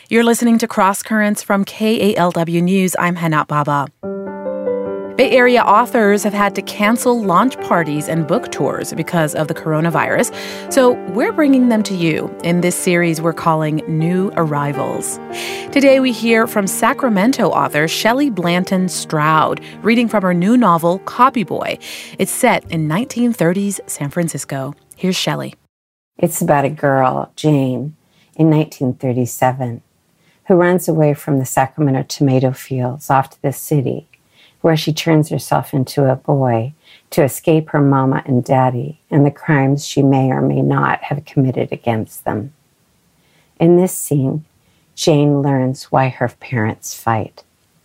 You're listening to Cross Currents from KALW News. I'm Hana Baba. Bay Area authors have had to cancel launch parties and book tours because of the coronavirus. So we're bringing them to you in this series we're calling New Arrivals. Today we hear from Sacramento author Shelley Blanton Stroud, reading from her new novel, Copy Boy. It's set in 1930s San Francisco. Here's Shelley. It's about a girl, Jane, in 1937, who runs away from the Sacramento tomato fields off to the city, where she turns herself into a boy to escape her mama and daddy and the crimes she may or may not have committed against them. In this scene, Jane learns why her parents fight.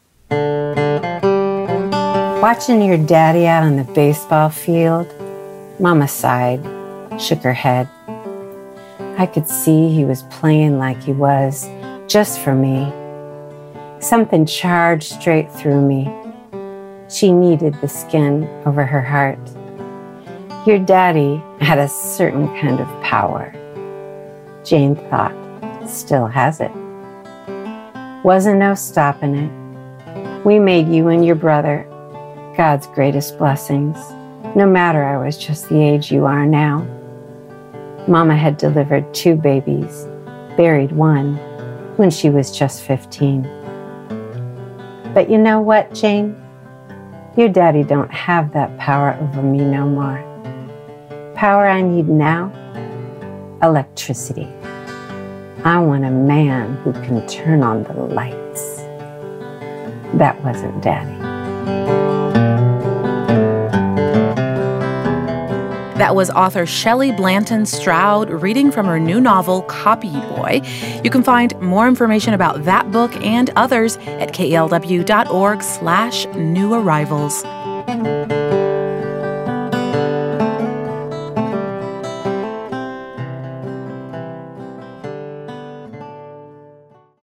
Watching your daddy out on the baseball field, Mama sighed, shook her head. I could see he was playing like he was, just for me. Something charged straight through me. She needed the skin over her heart. Your daddy had a certain kind of power. Jane thought, still has it. Wasn't no stopping it. We made you and your brother God's greatest blessings, no matter I was just the age you are now. Mama had delivered 2 babies, buried one when she was just 15. But you know what, Jane? Your daddy don't have that power over me no more. Power I need now? Electricity. I want a man who can turn on the lights. That wasn't Daddy. That was author Shelley Blanton Stroud reading from her new novel, Copy Boy. You can find more information about that book and others at kalw.org/newarrivals.